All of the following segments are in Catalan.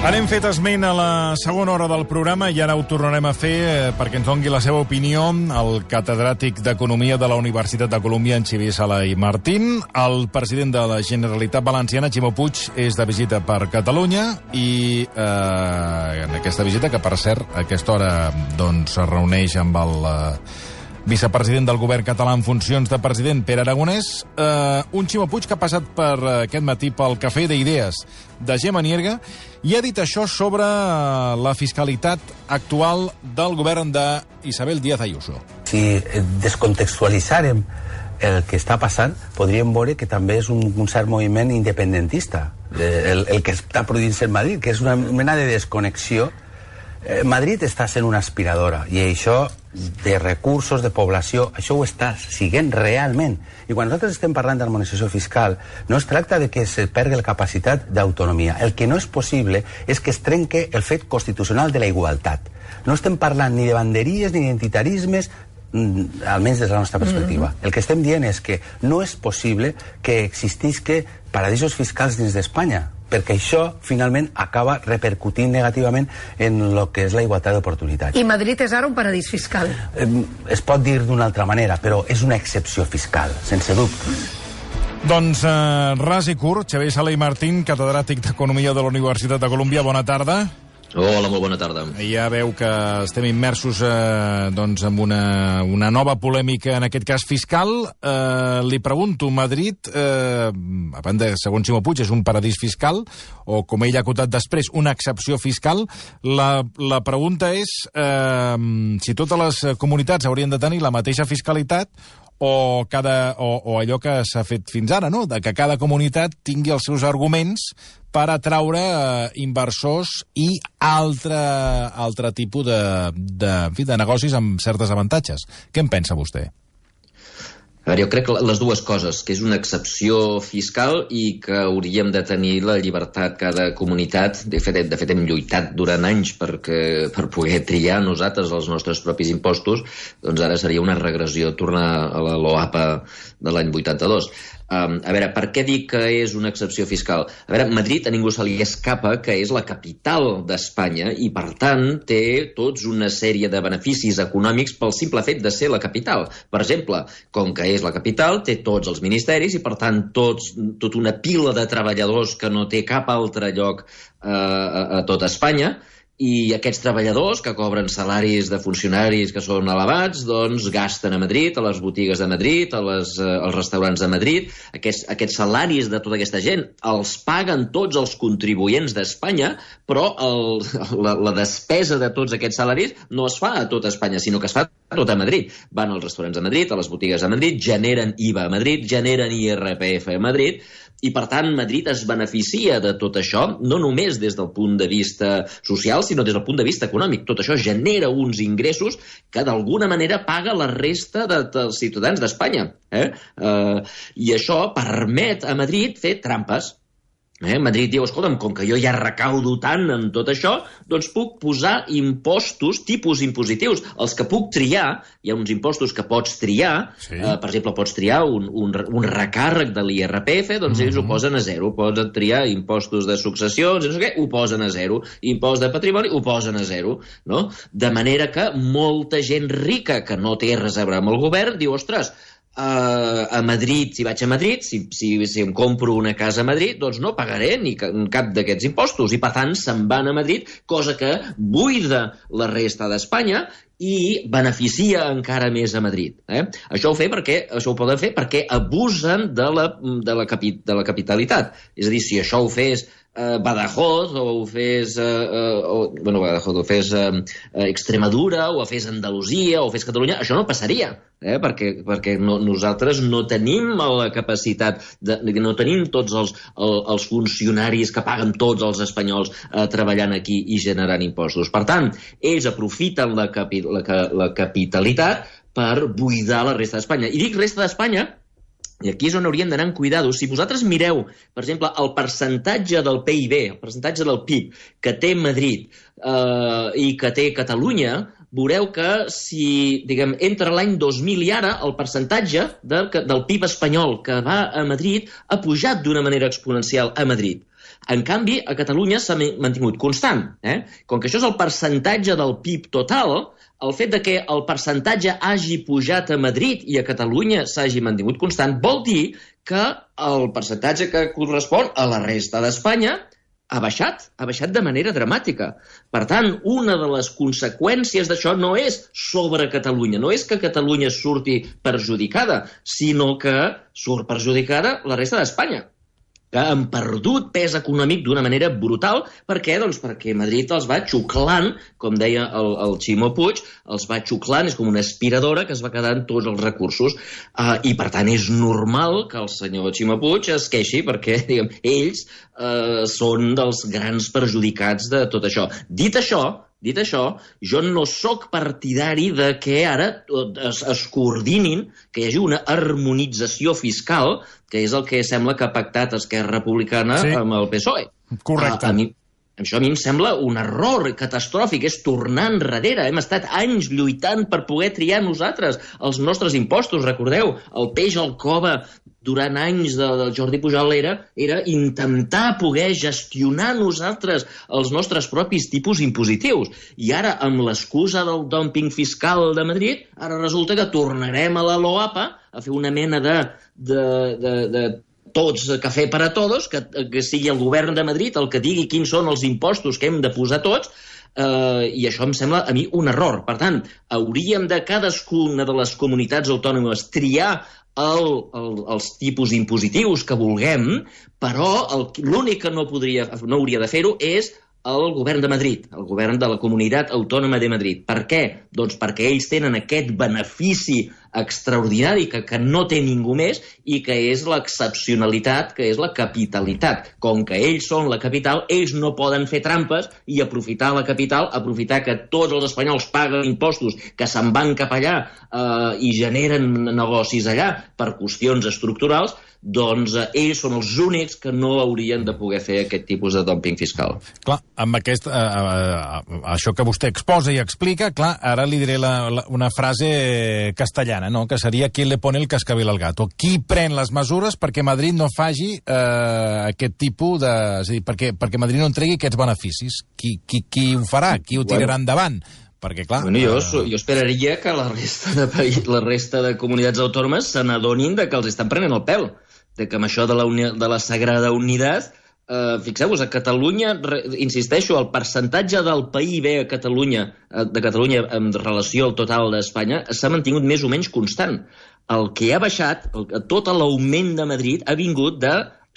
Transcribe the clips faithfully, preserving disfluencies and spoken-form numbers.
N'hem fet esment a la segona hora del programa i ara ho tornarem a fer eh, perquè ens doni la seva opinió el catedràtic d'Economia de la Universitat de Colúmbia, en Xavier Sala i Martín. El president de la Generalitat Valenciana, Ximo Puig, és de visita per Catalunya i eh, en aquesta visita, que per cert a aquesta hora doncs, es reuneix amb el eh, vicepresident del govern català en funcions de president, Pere Aragonès, eh, un Ximo Puig que ha passat per eh, aquest matí pel Cafè d'Idees de Gemma Nierga i ha dit això sobre la fiscalitat actual del govern d'Isabel Díaz Ayuso. Si descontextualitzàrem el que està passant, podríem veure que també és un, un cert moviment independentista, el, el que està produint-se en Madrid, que és una mena de desconnexió. Eh, Madrid està sent una aspiradora i això de recursos, de població, això ho està siguent realment. I quan nosaltres estem parlant d'harmonització fiscal, no es tracta de que se perdi la capacitat d'autonomia. El que no és possible és que es trenque el fet constitucional de la igualtat. No estem parlant ni de banderies ni d'identitarismes, almenys des de la nostra perspectiva. El que estem dient és que no és possible que existisca paradisos fiscals dins d'Espanya, perquè això, finalment, acaba repercutint negativament en el que és la igualtat d'oportunitats. I Madrid és ara un paradís fiscal? Eh, es pot dir d'una altra manera, però és una excepció fiscal, sense dubtes. Doncs, eh, ras i curt, Xavier Sala i Martín, catedràtic d'Economia de la Universitat de Colúmbia, bona tarda. Hola, molt bona tarda. Ja veu que estem immersos eh, doncs, en una, una nova polèmica, en aquest cas fiscal. Eh, li pregunto, Madrid, eh, a banda, segons Ximo Puig, és un paradís fiscal, o com ell ha acotat després, una excepció fiscal. La, la pregunta és eh, si totes les comunitats haurien de tenir la mateixa fiscalitat o, cada, o, o allò que s'ha fet fins ara, no? De que cada comunitat tingui els seus arguments per atraure eh, inversors i altre, altre tipus de, de, en fi, de negocis amb certes avantatges. Què en pensa vostè? A veure, jo crec que les dues coses, que és una excepció fiscal i que hauríem de tenir la llibertat cada comunitat. De fet, de fet hem lluitat durant anys perquè, per poder triar nosaltres els nostres propis impostos, doncs ara seria una regressió tornar a la LOAPA de l'any vuitanta-dos. Um, a veure, per què dic que és una excepció fiscal? A veure, Madrid a ningú se li escapa que és la capital d'Espanya i, per tant, té tots una sèrie de beneficis econòmics pel simple fet de ser la capital. Per exemple, com que és la capital, té tots els ministeris i, per tant, tots, tota una pila de treballadors que no té cap altre lloc uh, a, a tot Espanya. I aquests treballadors que cobren salaris de funcionaris que són elevats, doncs gasten a Madrid, a les botigues de Madrid, a les, eh, als restaurants de Madrid. Aquests, aquests salaris de tota aquesta gent els paguen tots els contribuents d'Espanya, però el, la, la despesa de tots aquests salaris no es fa a tota Espanya, sinó que es fa a tot a Madrid. Van als restaurants de Madrid, a les botigues de Madrid, generen I V A a Madrid, generen I R P F a Madrid, i per tant Madrid es beneficia de tot això, no només des del punt de vista social, sinó des del punt de vista econòmic. Tot això genera uns ingressos que d'alguna manera paga la resta de, dels ciutadans d'Espanya. Eh? Uh, I això permet a Madrid fer trampes. Eh? Madrid diu, escolta'm, com que jo ja recaudo tant amb tot això, doncs puc posar impostos, tipus impositius, els que puc triar. Hi ha uns impostos que pots triar, sí. eh, per exemple, pots triar un, un, un recàrrec de l'I R P F, doncs mm-hmm. ells ho posen a zero. Pots triar impostos de successions, no sé què, ho posen a zero. Impost de patrimoni, ho posen a zero. No? De manera que molta gent rica que no té res a veure amb el govern diu, ostres, Uh, a Madrid, si vaig a Madrid, si, si, si em compro una casa a Madrid, doncs no pagaré ni cap d'aquests impostos i per tant se'n van a Madrid, cosa que buida la resta d'Espanya i beneficia encara més a Madrid. Eh? Això ho fer perquè, això ho poden fer perquè abusen de la, de la, capi, de la capitalitat. És a dir, si això ho fes eh, Badajoz o ho fes eh, eh, o, bueno, Badajoz, o fes eh, Extremadura o ho fes Andalusia o ho fes Catalunya, això no passaria. Eh? Perquè, perquè no, nosaltres no tenim la capacitat, de, no tenim tots els, el, els funcionaris que paguen tots els espanyols eh, treballant aquí i generant impostos. Per tant, ells aprofiten la, capi, la, la capitalitat per buidar la resta d'Espanya. I dic resta d'Espanya, i aquí és on hauríem d'anar amb cuidados. Si vosaltres mireu, per exemple, el percentatge del P I B, el percentatge del P I B que té Madrid eh, i que té Catalunya, veureu que si, diguem, entre l'any dos mil i ara, el percentatge de, del P I B espanyol que va a Madrid ha pujat d'una manera exponencial a Madrid. En canvi, a Catalunya s'ha mantingut constant. Eh? Com que això és el percentatge del P I B total, el fet de que el percentatge hagi pujat a Madrid i a Catalunya s'hagi mantingut constant vol dir que el percentatge que correspon a la resta d'Espanya ha baixat, ha baixat de manera dramàtica. Per tant, una de les conseqüències d'això no és sobre Catalunya, no és que Catalunya surti perjudicada, sinó que surt perjudicada la resta d'Espanya, que han perdut pes econòmic d'una manera brutal. Per què? Doncs perquè Madrid els va xuclant, com deia el, el Ximo Puig, els va xuclant, és com una aspiradora que es va quedar en tots els recursos. Uh, I, per tant, és normal que el senyor Ximo Puig es queixi perquè, diguem, ells uh, són dels grans perjudicats de tot això. Dit això, Dit això, jo no sóc partidari de que ara es, es coordinin, que hi hagi una harmonització fiscal, que és el que sembla que ha pactat Esquerra Republicana sí. amb el P S O E. Correcte. A, a mi, això a mi em sembla un error catastròfic, és tornar enrere. Hem estat anys lluitant per poder triar nosaltres els nostres impostos. Recordeu, el peix al cove durant anys del de Jordi Pujol era, era intentar poder gestionar nosaltres els nostres propis tipus impositius. I ara, amb l'excusa del dúmping fiscal de Madrid, ara resulta que tornarem a la LOAPA a fer una mena de, de, de, de tots, cafè per a tots, que, que sigui el govern de Madrid el que digui quins són els impostos que hem de posar tots, Uh, i això em sembla a mi un error. Per tant, hauríem de cadascuna de les comunitats autònomes triar el, el, els tipus impositius que vulguem, però l'únic que no, podria, no hauria de fer-ho és el govern de Madrid, el govern de la Comunitat Autònoma de Madrid. Per què? Doncs perquè ells tenen aquest benefici extraordinari que, que no té ningú més i que és l'excepcionalitat, que és la capitalitat. Com que ells són la capital, ells no poden fer trampes i aprofitar la capital, aprofitar que tots els espanyols paguen impostos, que se'n van cap allà eh, i generen negocis allà per qüestions estructurals, doncs eh, ells són els únics que no haurien de poder fer aquest tipus de dumping fiscal. Clar, amb aquest, eh, eh, això que vostè exposa i explica, clar, ara li diré la, la, una frase castellana, no? Que seria qui le pone el cascabel al gato. Qui pren les mesures perquè Madrid no faci eh, aquest tipus de... És a dir, perquè, perquè Madrid no entregui aquests beneficis. Qui, qui, qui ho farà? Qui ho tirarà bueno. endavant? Perquè, clar... Bueno, jo, jo esperaria que la resta de país, la resta de comunitats autònomes se n'adonin de que els estan prenent el pèl, de que amb això de la, uni, de la Sagrada Unitat, eh, fixeu-vos, a Catalunya, re, insisteixo, el percentatge del P I B a Catalunya, de Catalunya en relació al total d'Espanya s'ha mantingut més o menys constant. El que ha baixat, el, tot l'augment de Madrid ha vingut de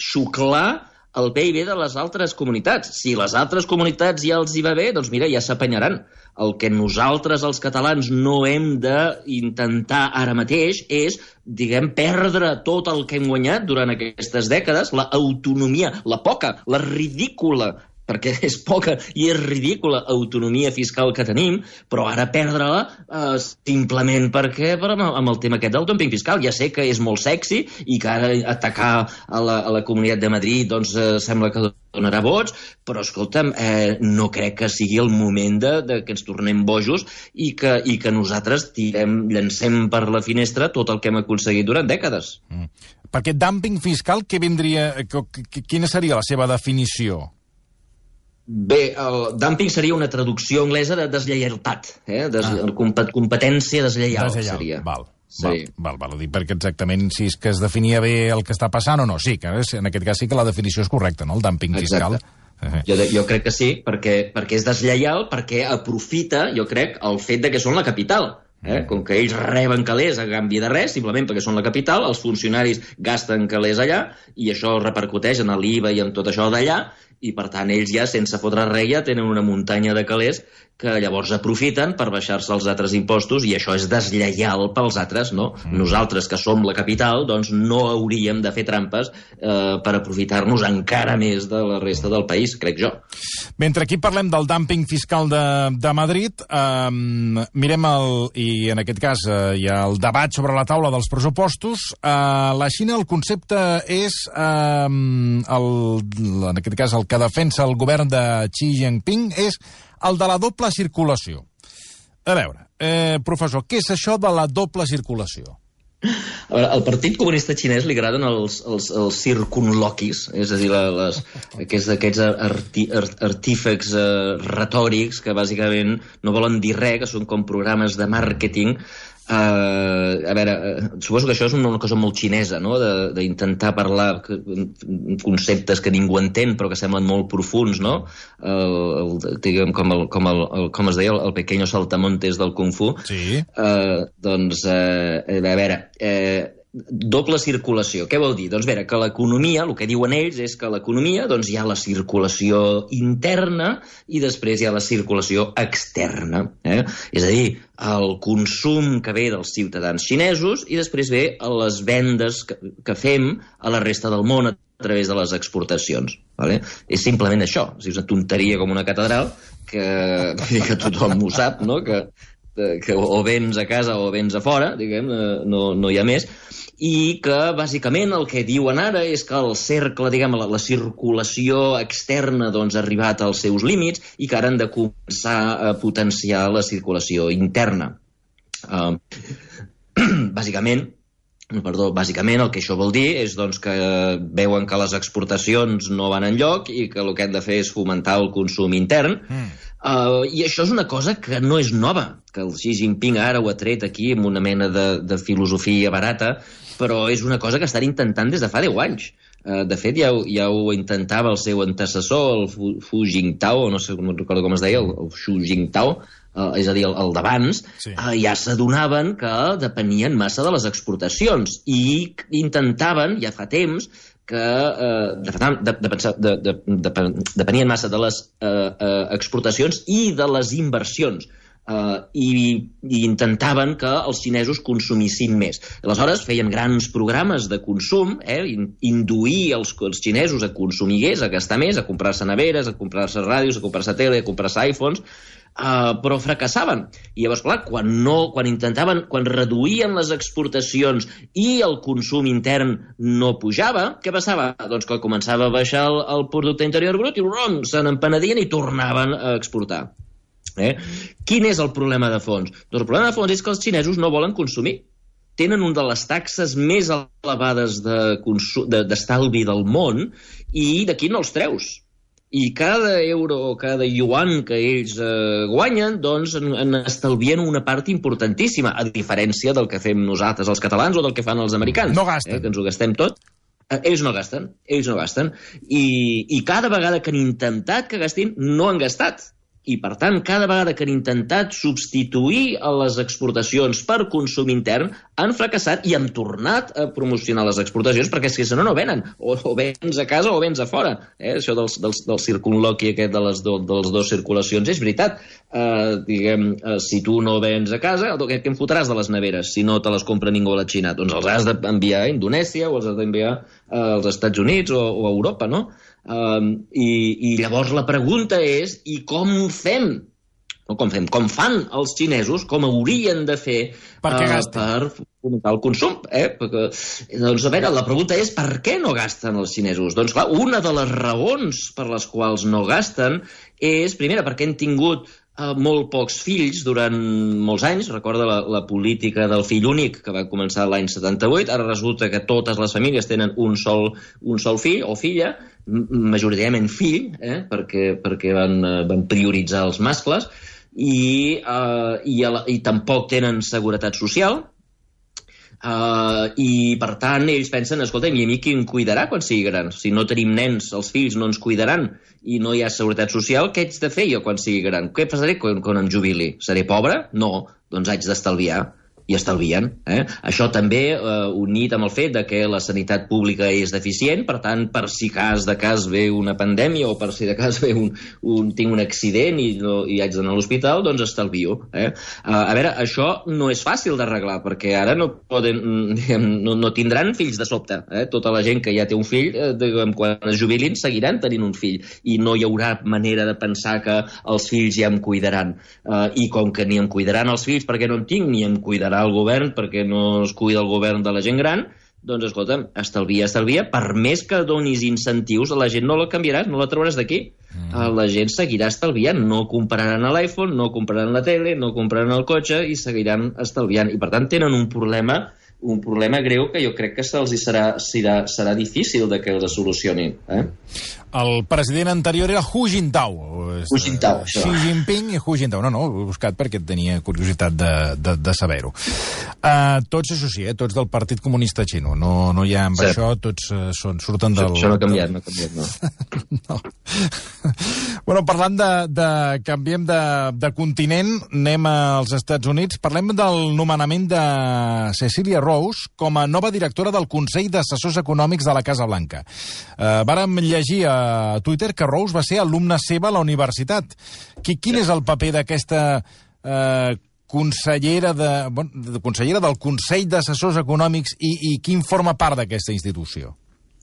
xuclar el P I B de les altres comunitats. Si les altres comunitats ja els hi va bé, doncs mira, ja s'apanyaran. El que nosaltres, els catalans, no hem d'intentar ara mateix és, diguem, perdre tot el que hem guanyat durant aquestes dècades, la autonomia, la poca, la ridícula, perquè és poca i és ridícula autonomia fiscal que tenim, però ara perdre-la eh, simplement perquè per, amb el tema aquest del dumping fiscal. Ja sé que és molt sexy i que ara atacar a la, a la Comunitat de Madrid doncs, eh, sembla que donarà vots, però escolta'm, eh, no crec que sigui el moment de, de que ens tornem bojos i que, i que nosaltres tirem, llancem per la finestra tot el que hem aconseguit durant dècades. Mm. Perquè dumping fiscal, què vindria, quina seria la seva definició? Bé, el dumping seria una traducció anglesa de deslleialtat, eh? Des, ah. competència deslleial, deslleial. seria. Val, sí. val, val, val. Dic perquè exactament si és que es definia bé el que està passant o no. Sí, que en aquest cas sí que la definició és correcta, no?, el dumping fiscal. Exacte. Jo, jo crec que sí, perquè, perquè és deslleial, perquè aprofita, jo crec, el fet de que són la capital. Eh? Com que ells reben calés a canvi de res, simplement perquè són la capital, els funcionaris gasten calés allà i això repercuteix en l'I V A i en tot això d'allà, i per tant ells ja, sense fotre res, ja tenen una muntanya de calés que llavors aprofiten per baixar-se els altres impostos, i això és deslleial pels altres, no? Mm. Nosaltres, que som la capital, doncs no hauríem de fer trampes eh, per aprofitar-nos encara més de la resta del país, crec jo. Mentre aquí parlem del dumping fiscal de, de Madrid, eh, mirem el, i en aquest cas eh, hi ha el debat sobre la taula dels pressupostos. Eh, la Xina, el concepte és, eh, el, en aquest cas, el que defensa el govern de Xi Jinping és el de la doble circulació. A veure, eh, professor, què és això de la doble circulació? A veure, al Partit Comunista Xinès li agraden els, els, els circunloquis, és a dir, les, aquests, aquests arti, art, artífecs eh, retòrics que bàsicament no volen dir res, que són com programes de màrqueting. Uh, a veure, uh, suposo que això és una cosa molt xinesa, no? D'intentar parlar conceptes que ningú entén però que semblen molt profuns, no? El, el, diguem, com, el, com, el, el, com es deia, el, el pequeño saltamontes del Kung Fu. Sí. Uh, doncs, uh, a veure... Uh, doble circulació. Què vol dir? Doncs veure, que l'economia, el que diuen ells és que l'economia, doncs hi ha la circulació interna i després hi ha la circulació externa. Eh? És a dir, el consum que ve dels ciutadans xinesos i després ve a les vendes que, que fem a la resta del món a través de les exportacions. Vale? És simplement això. És una tonteria com una catedral que, que tothom ho sap, no? Que, que o vens a casa o vens a fora, diguem, no, no hi ha més, i que bàsicament el que diuen ara és que el cercle, diguem, la, la circulació externa doncs, ha arribat als seus límits i que ara han de començar a potenciar la circulació interna. Uh, bàsicament, Perdó, bàsicament el que això vol dir és doncs, que veuen que les exportacions no van enlloc i que el que han de fer és fomentar el consum intern. Mm. Uh, I això és una cosa que no és nova, que el Xi Jinping ara ho ha tret aquí amb una mena de, de filosofia barata, però és una cosa que estan intentant des de fa deu anys. Uh, de fet, ja, ja ho intentava el seu antecessor, el Fu, Fu Jintao, no sé, no recordo com es deia, el, el Xu Jintao, Uh, és a dir, el, el d'abans, sí. uh, ja s'adonaven que depenien massa de les exportacions i intentaven, ja fa temps, que uh, de, de, de, de, de, de, depenien massa de les uh, uh, exportacions i de les inversions. Uh, i, i intentaven que els xinesos consumissin més. Aleshores feien grans programes de consum, eh, induir els, els xinesos a consumir més, a gastar més, a comprar-se neveres, a comprar-se ràdios, a comprar-se tele, a comprar-se iPhones, Uh, però fracassaven. I llavors, clar, quan, no, quan intentaven, quan reduïen les exportacions i el consum intern no pujava, què passava? Doncs que començava a baixar el, el producte interior brut i rom, se n'empenedien i tornaven a exportar. Eh? Quin és el problema de fons? Doncs el problema de fons és que els xinesos no volen consumir. Tenen una de les taxes més elevades de consum, de, d'estalvi del món i d'aquí no els treus. I cada euro o cada yuan que ells eh, guanyen, doncs en, en estalvien una part importantíssima, a diferència del que fem nosaltres, els catalans, o del que fan els americans. No gasten. Eh, que ens ho gastem tot. Eh, ells no gasten, ells no gasten. I, I cada vegada que han intentat que gastin, no han gastat. I, per tant, cada vegada que han intentat substituir a les exportacions per consum intern, han fracassat i han tornat a promocionar les exportacions, perquè és que si no, no venen. O, o vens a casa o vens a fora. Eh? Això dels, dels, del circunloqui aquest de les, do, de les dues circulacions és veritat. Uh, diguem, uh, si tu no vens a casa, què, què em fotràs de les neveres si no te les compra ningú a la Xina? Doncs els has d'enviar a Indonèsia o els has d'enviar uh, als Estats Units o, o a Europa, no? Um, i, i llavors la pregunta és i com fem? No, com fem? Com fan els xinesos? Com haurien de fer per, uh, per fomentar el consum? Eh? Perquè, doncs, a veure, la pregunta és per què no gasten els xinesos? Doncs clar, una de les raons per les quals no gasten és, primera, perquè han tingut Uh, molt pocs fills durant molts anys. Recorda la, la política del fill únic que va començar l'any setanta-vuit. Ara resulta que totes les famílies tenen un sol, un sol fill o filla, majoritàriament fill, eh? perquè, perquè van, uh, van prioritzar els mascles, i, uh, i, la, i tampoc tenen seguretat social. Uh, i per tant ells pensen, escolta, i a mi qui em cuidarà quan sigui gran? Si no tenim nens, els fills no ens cuidaran i no hi ha seguretat social, què haig de fer jo quan sigui gran? Què passaré quan, quan em jubili? Seré pobre? No, doncs haig d'estalviar. I estalvien. Eh? Això també eh, unit amb el fet de que la sanitat pública és deficient, per tant, per si cas de cas ve una pandèmia o per si de cas ve un, un, tinc un accident i, no, i haig d'anar a l'hospital, doncs estalvio. Eh? Uh, a veure, això no és fàcil d'arreglar, perquè ara no, poden, diguem, no, no tindran fills de sobte. Eh? Tota la gent que ja té un fill, eh, diguem, quan es jubilin, seguiran tenint un fill, i no hi haurà manera de pensar que els fills ja em cuidaran. Uh, I com que ni em cuidaran els fills perquè no en tinc, ni em cuidaran el govern perquè no es cuida el govern de la gent gran, doncs, escolta'm, estalvia, estalvia, per més que donis incentius, a la gent no la canviaràs, no la trauràs d'aquí. Mm. La gent seguirà estalviant, no compraran l'iPhone, no compraran la tele, no compraran el cotxe i seguiran estalviant. I, per tant, tenen un problema un problema greu que jo crec que se'ls serà, serà, serà difícil de que els solucionin. Eh? El president anterior era Hu Jintao. Hu Jintao, això. Xi Jinping i Hu Jintao. No, no, ho he buscat perquè tenia curiositat de, de, de saber-ho. Uh, tots, això sí, eh, tots del Partit Comunista Xino. No, no hi ha amb sí. això, tots uh, són, surten del... Això no ha canviat, no ha canviat, no. no. Bueno, parlant de... de canviem de, de continent, anem als Estats Units. Parlem del nomenament de Cecilia Rose com a nova directora del Consell d'Assessors Econòmics de la Casa Blanca. Uh, vàrem llegir a Twitter que Rose va ser alumna seva a la universitat. Qui, quin és el paper d'aquesta eh, consellera, de, bon, de, consellera del Consell d'Assessors Econòmics i, i quin forma part d'aquesta institució?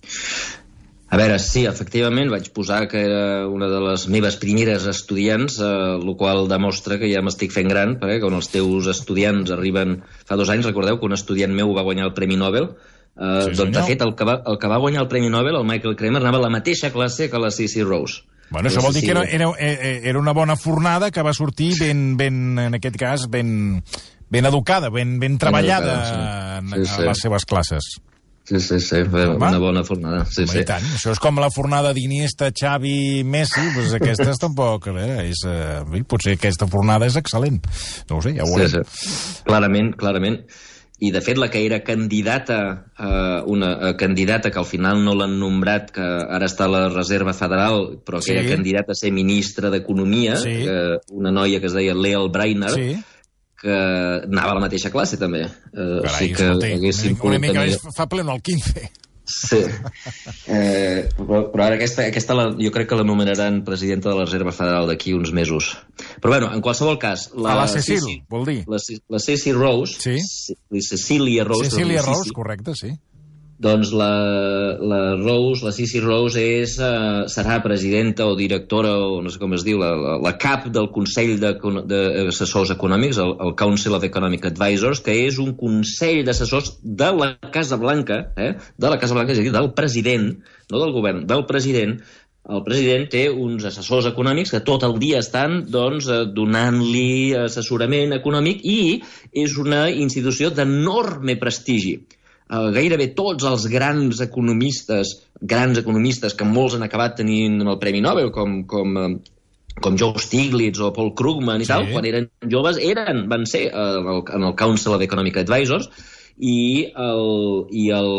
A veure, sí, efectivament, vaig posar que era una de les meves primeres estudiants, eh, el qual demostra que ja m'estic fent gran, perquè quan els teus estudiants arriben... Fa dos anys, recordeu que un estudiant meu va guanyar el Premi Nobel. Uh, sí, doncs, de fet, el que, va, el que va guanyar el Premi Nobel, el Michael Kremer, anava a la mateixa classe que la Ceci Rose. Bueno, això vol dir que era, era, era una bona fornada que va sortir ben, ben en aquest cas, ben, ben educada, ben, ben treballada ben educada, sí. Sí, sí. A les seves classes. Sí, sí, sí, una bona fornada. Sí, Home, sí. I tant. Això és com la fornada d'Iniesta, Xavi, Messi, doncs aquestes tampoc, a veure, és, eh, potser aquesta fornada és excel·lent. No ho sé, ja ho veurem. Sí, sí. Clarament, clarament. I, de fet, la que era candidata, eh, una eh, candidata que al final no l'han nombrat, que ara està a la Reserva Federal, però que sí. era candidata a ser ministra d'Economia, sí. que, una noia que es deia Lael Brainerd, sí. que anava a la mateixa classe, també. Eh, Carai, o sigui que escolti, una, una mica més fa pleno el quinze. Sí. Eh, però, però ara aquesta, aquesta la, jo crec que la nomenaran presidenta de la Reserva Federal d'aquí uns mesos. Però bueno, en qualsevol cas... La, a la Cecil, Ceci, vol dir? La, la Ceci Rose, sí. Cecilia Rose... Cecilia Rose, correcte, sí. Doncs la, la Rose, la Ceci Rose és, uh, serà presidenta o directora, o no sé com es diu, la, la, la cap del Consell d'Assessors Econòmics, el, el Council of Economic Advisors, que és un consell d'assessors de la Casa Blanca, eh? de la Casa Blanca, és a dir, del president, no del govern, del president. El president té uns assessors econòmics que tot el dia estan doncs, donant-li assessorament econòmic i és una institució d'enorme prestigi. Uh, gairebé tots els grans economistes, grans economistes que molts han acabat tenint el Premi Nobel, com, com, com Joe Stiglitz o Paul Krugman i sí. tal, quan eren joves, eren, van ser uh, en el Council of Economic Advisors i el... I el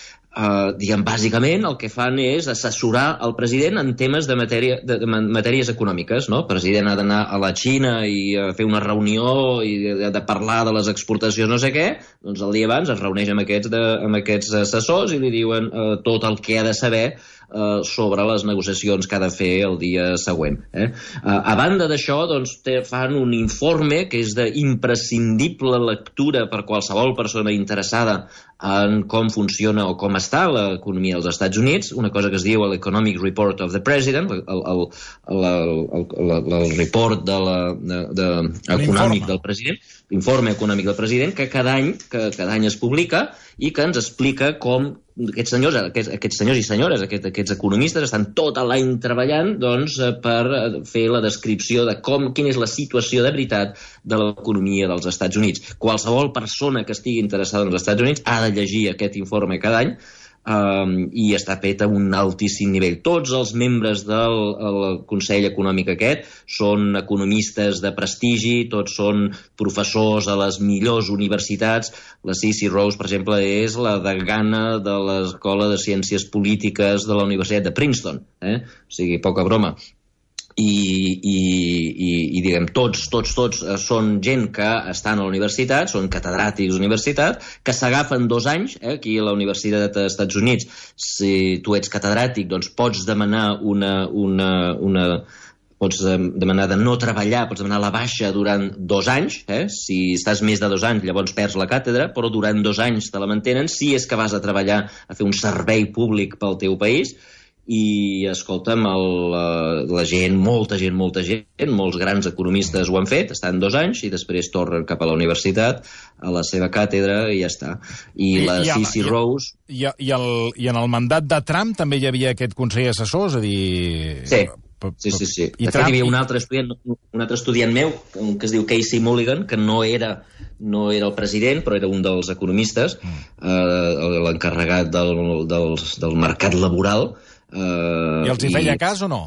Uh, diguem, bàsicament el que fan és assessorar el president en temes de, matèria, de, de matèries econòmiques, no? El president ha d'anar a la Xina i uh, fer una reunió i de, de parlar de les exportacions no sé què, doncs el dia abans es reuneix amb aquests, de, amb aquests assessors i li diuen uh, tot el que ha de saber uh, sobre les negociacions que ha de fer el dia següent. Eh? Uh, a banda d'això, doncs, te, fan un informe que és d'imprescindible lectura per qualsevol persona interessada en com funciona o com està l'economia dels Estats Units, una cosa que es diu l'Economic Report of the President, el, el, el, el, el, el report de la, de, de, econòmic del president, l'informe econòmic del president, que cada any, que cada any es publica i que ens explica com aquests senyors, aquests, aquests senyors i senyores, aquests, aquests economistes estan tot l'any treballant doncs, per fer la descripció de com, quina és la situació de veritat de l'economia dels Estats Units. Qualsevol persona que estigui interessada en els Estats Units ha de llegir aquest informe cada any um, i està fet a un altíssim nivell. Tots els membres del el Consell Econòmic aquest són economistes de prestigi, tots són professors a les millors universitats. La Ceci Rose, per exemple, és la degana de l'Escola de Ciències Polítiques de la Universitat de Princeton. Eh? O sigui, poca broma. I, i, i, i diguem, tots, tots, tots són gent que estan a la universitat, són catedràtics d'universitat, que s'agafen dos anys, eh, aquí a la Universitat dels Estats Units, si tu ets catedràtic, doncs pots demanar una... una, una pots demanar de no treballar, pots demanar la baixa durant dos anys, eh? Si estàs més de dos anys llavors perds la càtedra, però durant dos anys te la mantenen si és que vas a treballar a fer un servei públic pel teu país. I, escolta'm, el, la, la gent, molta gent, molta gent, molts grans economistes ho han fet, estan dos anys i després tornen cap a la universitat, a la seva càtedra i ja està. I, I la Ceci Rose... I, i, el, I en el mandat de Trump també hi havia aquest Consell Assessor, és a dir... Sí. Sí, sí, sí. I de fet, hi havia un altre estudiant, un altre estudiant meu, que es diu Casey Mulligan, que no era, no era el president, però era un dels economistes, mm. eh, l'encarregat del, del, del mercat laboral. Eh, I els hi feia i... cas o no?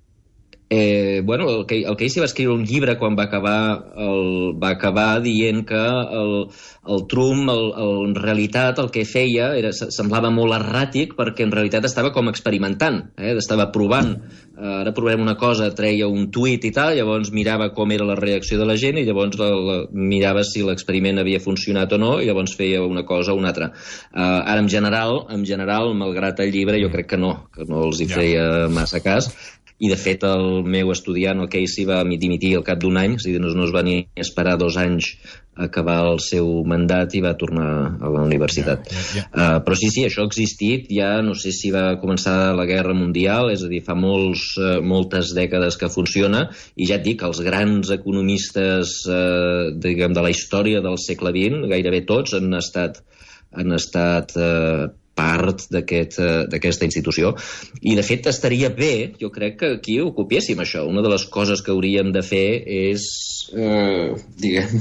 Eh, bueno, el, el Casey va escriure un llibre quan va acabar, el, va acabar dient que el, el Trump, el, el, en realitat, el que feia era, semblava molt erràtic perquè en realitat estava com experimentant, eh? Estava provant. Eh, ara provarem una cosa, treia un tuit i tal, llavors mirava com era la reacció de la gent i llavors la, la, mirava si l'experiment havia funcionat o no i llavors feia una cosa o una altra. Eh, ara, en general, en general, malgrat el llibre, jo crec que no, que no els hi feia massa cas. I, de fet, el meu estudiant, el Casey, va dimitir al cap d'un any, és a dir, no, no es va ni esperar dos anys a acabar el seu mandat i va tornar a la universitat. Yeah, yeah, yeah. Uh, però sí, sí, això ha existit, ja no sé si va començar la Guerra Mundial, és a dir, fa molts, uh, moltes dècades que funciona, i ja et dic, els grans economistes uh, diguem, de la història del segle vint, gairebé tots han estat, han estat uh, part d'aquesta aquest, institució. I, de fet, estaria bé, jo crec que aquí ocupéssim això. Una de les coses que hauríem de fer és, eh, diguem,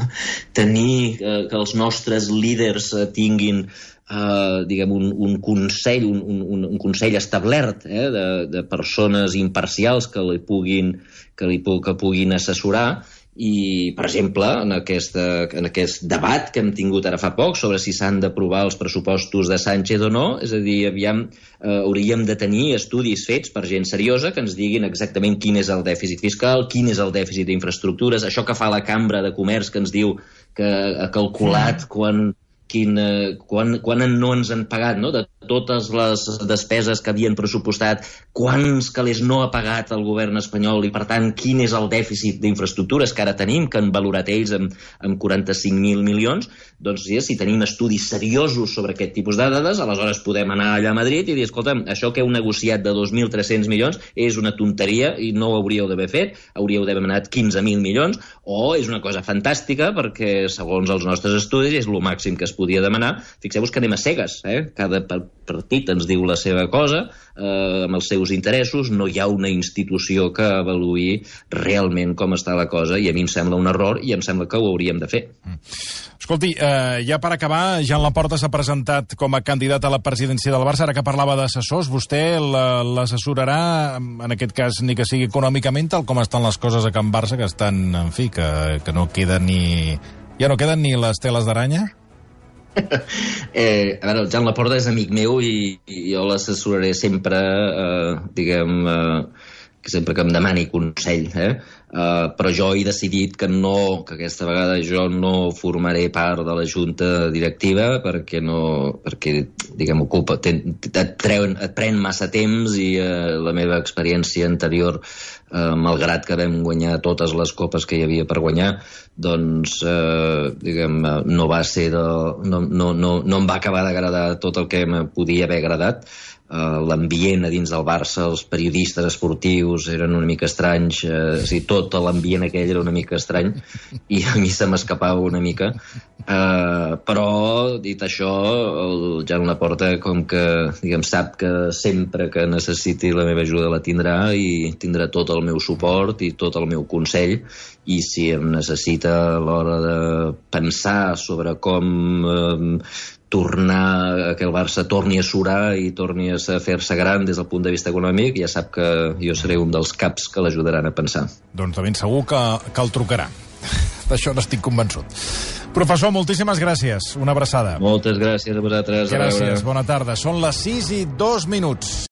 tenir eh, que els nostres líders eh, tinguin eh, diguem, un, un consell, un, un, un consell establert eh, de, de persones imparcials que li puguin, que li pu que puguin assessorar. I, per exemple, en, aquesta, en aquest debat que hem tingut ara fa poc sobre si s'han d'aprovar els pressupostos de Sánchez o no, és a dir, aviam, eh, hauríem de tenir estudis fets per gent seriosa que ens diguin exactament quin és el dèficit fiscal, quin és el dèficit d'infraestructures, això que fa la Cambra de Comerç que ens diu que ha calculat quan... Quin, eh, quan, quan no ens han pagat, no? De totes les despeses que havien pressupostat, quants calés no ha pagat el govern espanyol i, per tant, quin és el dèficit d'infraestructures que ara tenim, que han valorat ells amb, amb quaranta-cinc mil milions, doncs sí, si tenim estudis seriosos sobre aquest tipus de dades, aleshores podem anar allà a Madrid i dir, escolta'm, això que heu negociat de dos mil tres-cents milions és una tonteria i no ho hauríeu d'haver fet, hauríeu d'haver anat quinze mil milions, o és una cosa fantàstica perquè, segons els nostres estudis, és el màxim que es podia demanar. Fixeu-vos que anem a cegues, eh? Cada partit ens diu la seva cosa, eh, amb els seus interessos, no hi ha una institució que avaluï realment com està la cosa, i a mi em sembla un error i em sembla que ho hauríem de fer. Mm. Escolti, eh, ja per acabar, Joan Laporta s'ha presentat com a candidat a la presidència del Barça, ara que parlava d'assessors, vostè l'assessorarà, en aquest cas, ni que sigui econòmicament, tal com estan les coses a Can Barça, que estan, en fi, que, que no queden ni... Ja no queden ni les teles d'aranya? eh, a veure, el Joan Laporta és amic meu i, i jo l'assessoraré sempre, eh, diguem, eh, sempre que em demani consell, eh? Uh, però jo he decidit que no, que aquesta vegada jo no formaré part de la junta directiva perquè no, perquè, diguem, ocupa, ten, et, treuen, et pren massa temps i uh, la meva experiència anterior, uh, malgrat que vam guanyar totes les copes que hi havia per guanyar, doncs, uh, diguem, no va ser de, no, no, no, no em va acabar d'agradar tot el que em podia haver agradat. Uh, l'ambient a dins del Barça, els periodistes esportius eren una mica estranys, uh, o sigui, tot l'ambient aquell era una mica estrany i a mi se m'escapava una mica, uh, però dit això, el Joan Laporta, com que, diguem, sap que sempre que necessiti la meva ajuda la tindrà i tindrà tot el meu suport i tot el meu consell, i si em necessita a l'hora de pensar sobre com eh, tornar, que el Barça torni a surar i torni a fer-se gran des del punt de vista econòmic, ja sap que jo seré un dels caps que l'ajudaran a pensar. Doncs de ben segur que, que el trucarà. D'això n'estic convençut. Professor, moltíssimes gràcies. Una abraçada. Moltes gràcies a vosaltres. Gràcies, bona tarda. Són les sis i dos minuts.